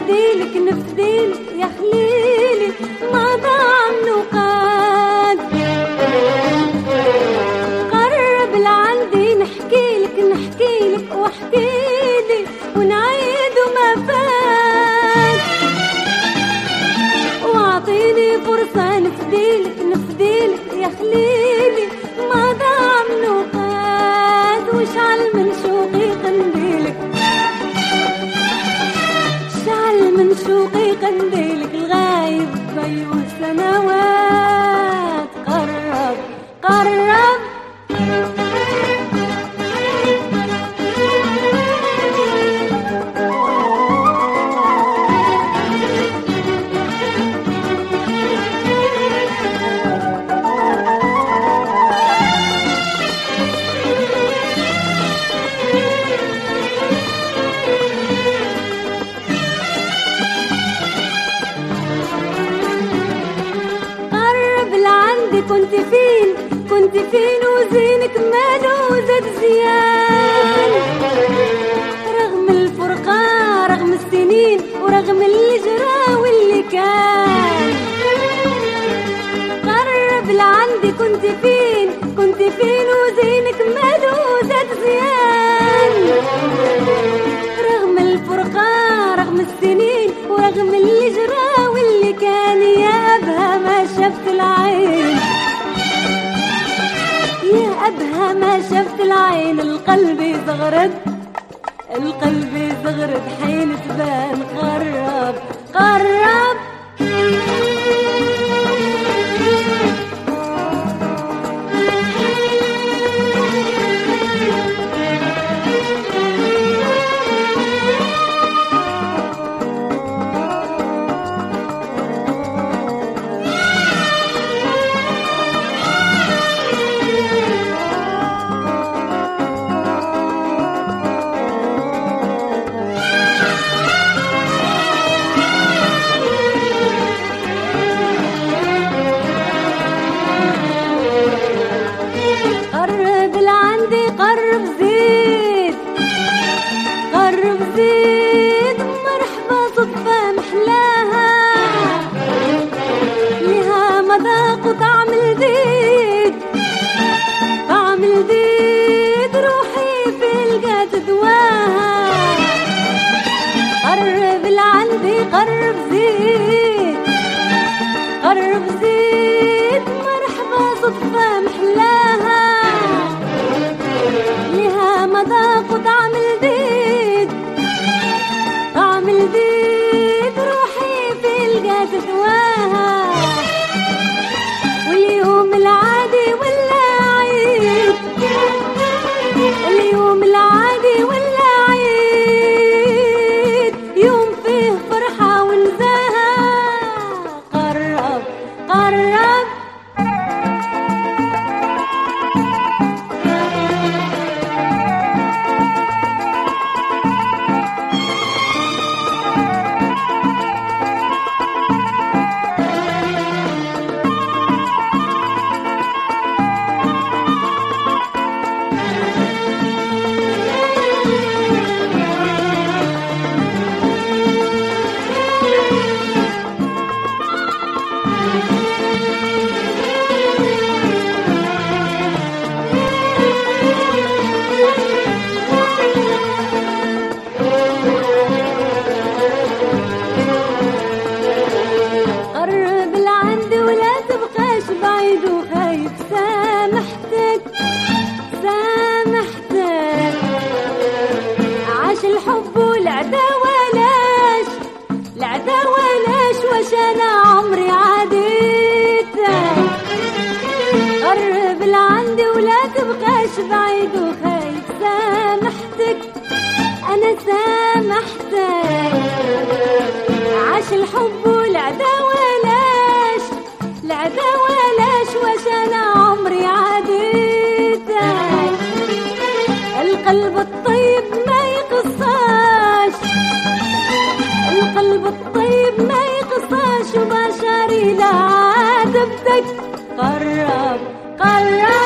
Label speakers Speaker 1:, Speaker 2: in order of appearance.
Speaker 1: نفديلك نفديلك يا خليلي ما ضاع نقاد. قرب لعندي نحكيلك نحكيلك واحكيلي ونعيد وما فات. واعطيني فرصة نفديلك نفديلك يا خليلي ما ضاع نقاد. وشعل من شوقي قنديلك شعل من شوقي قنديلك الغايب بيو سنوات. قرب قرب كنت فين وزينك مالو زاد زيان. رغم الفرقة رغم السنين ورغم اللي جرى واللي كان. قرب لعندي كنت فين وزينك مالو زاد زيان. رغم الفرقة رغم السنين ورغم اللي جرى واللي كان. يا أبها ما شفت العين يا أبها ما شفت العين. القلب زغرد القلب زغرد حين تبان. قرب قرب قرب زيد قرب زيد مرحبا صدفة محلاها. لها مذاق وطعم الزيد طعم الزيد روحي في القات دواها. واليوم العادي ولا عيد اليوم العادي ولا عيد. يوم فيه فرحة ونزاهة. قرب قرب أنا عمري عديته. قرب لعندي ولا تبقاش بعيد وخايف. سامحتك أنا سامحتك. عاش الحب والعداوة لاش العداوة لاش واش أنا عمري عديتك. القلب الطيب ما يقصاش القلب الطيب ما يقصاش وبشري لا عاتبتك. قرب قرب